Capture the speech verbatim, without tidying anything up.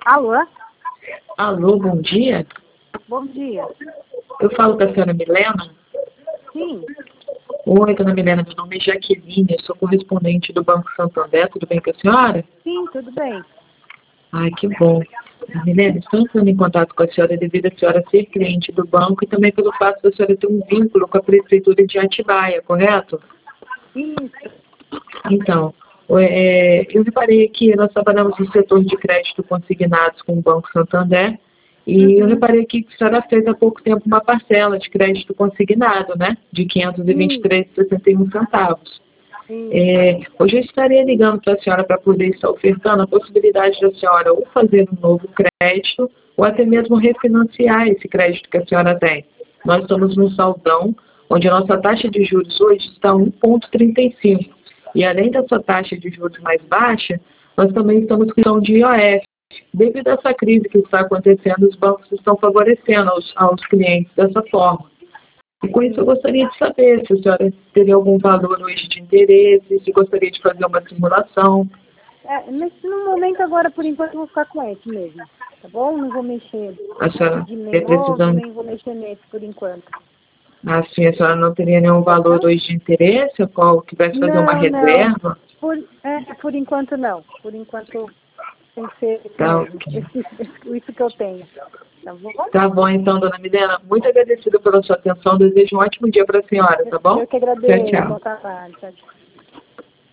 Alô? Alô, bom dia. Bom dia. Eu falo com a senhora Milena? Sim. Oi, dona Milena, meu nome é Jaqueline, eu sou correspondente do Banco Santander, tudo bem com a senhora? Sim, tudo bem. Ai, que bom. Dona Milena, estou entrando em contato com a senhora devido a senhora ser cliente do banco e também pelo fato da senhora ter um vínculo com a Prefeitura de Atibaia, correto? Isso. Então, é, eu reparei que nós trabalhamos no setor de crédito consignados com o Banco Santander e eu Uhum. reparei que a senhora fez há pouco tempo uma parcela de crédito consignado, né? De quinhentos e vinte e três reais e sessenta e um centavos. Sim. É, hoje eu estaria ligando para a senhora para poder estar ofertando a possibilidade da senhora ou fazer um novo crédito ou até mesmo refinanciar esse crédito que a senhora tem. Nós estamos no saldão, onde a nossa taxa de juros hoje está um vírgula trinta e cinco. E além dessa taxa de juros mais baixa, nós também estamos com questão de I O F. Devido a essa crise que está acontecendo, os bancos estão favorecendo aos, aos clientes dessa forma. E com isso eu gostaria de saber se a senhora teria algum valor hoje de interesse, se gostaria de fazer uma simulação. É, nesse no momento agora, por enquanto, eu vou ficar com esse mesmo. Tá bom? Não vou mexer A senhora de tem nem novo, precisão, nem vou mexer nesse por enquanto. assim, a senhora não teria nenhum valor Tá? hoje de interesse, qual quisesse fazer uma Não, não. reserva? Por, é, por enquanto não. Por enquanto tem que ser esse Tá, mesmo. ok. Esse, esse- isso que eu tenho. Tá bom? Tá bom, então, dona Milena. Muito agradecida pela sua atenção. Desejo um ótimo dia para a senhora, tá bom? Eu que Tchau, agradeço. tchau. Bom trabalho. Tchau, tchau.